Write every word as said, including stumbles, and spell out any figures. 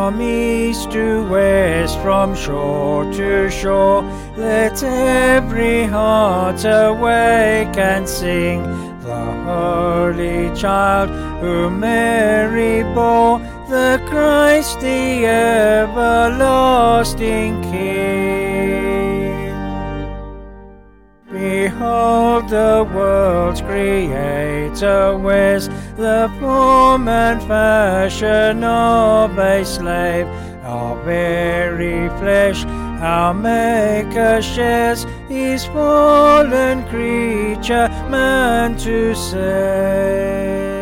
From east to west, from shore to shore, let every heart awake and sing the Holy Child whom Mary bore, the Christ, the everlasting King. Behold, the world's Creator wears the form and fashion of a slave. Our very flesh, our Maker shares His fallen creature, man, to save.